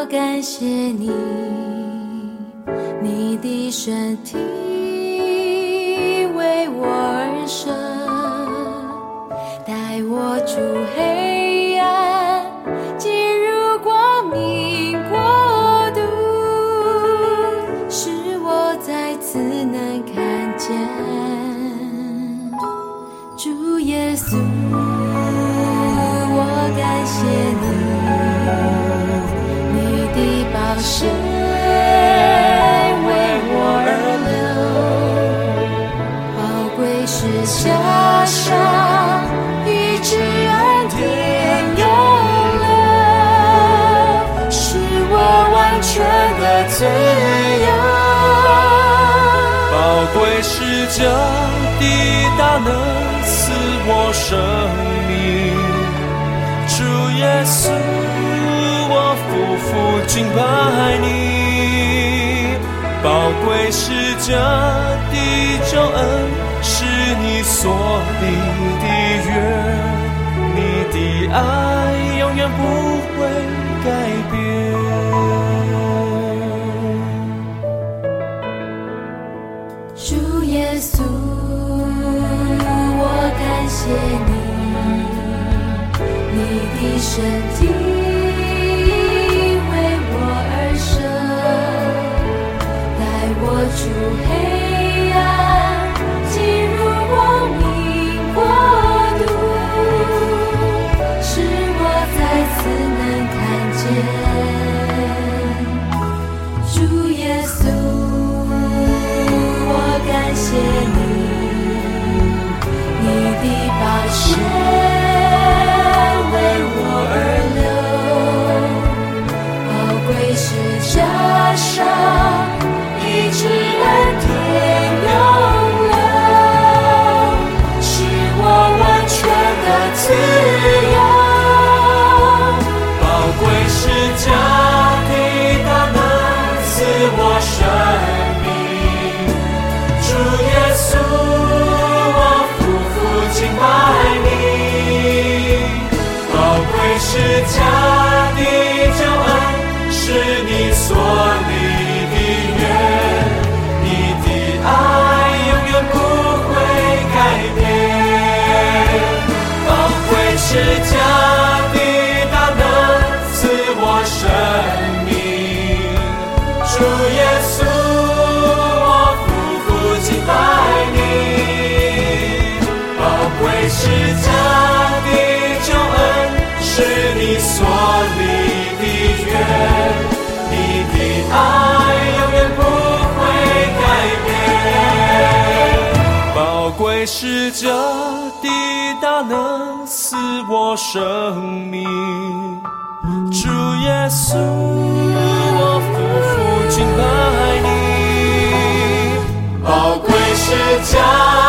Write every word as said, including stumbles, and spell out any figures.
我感谢你，你的身体为我而生，带我出黑暗，进入光明国度，使我再次能看见主耶稣。我感谢你，你的宝血为我而流，宝贵是加上医治恩典永留，使我完全的自由。 宝贵是这的大能赐我生命，主耶稣，我夫妇敬拜你。宝贵是这的救恩，是你所立的约，你的爱永远不会改变。 主耶稣，我感谢你，你的身体为我而生，带我出黑暗，进入光明国度，使我再次能看见主耶稣。我感谢你，你的宝血为我而流，宝贵是加上医治恩典永留，使我完全的自由。 宝贵是这的大能赐我生命，主耶稣，我夫妇敬拜你。宝贵是家的救恩，是你所立的约，你的爱永远不会改变。宝贵是家的大能赐我生命，主耶稣，我夫妇敬拜你。宝贵是家的救恩，是你所立的约，你的爱永远不会改变。宝贵是这的大能赐我生命，主耶稣，我夫妇敬拜你。宝贵是家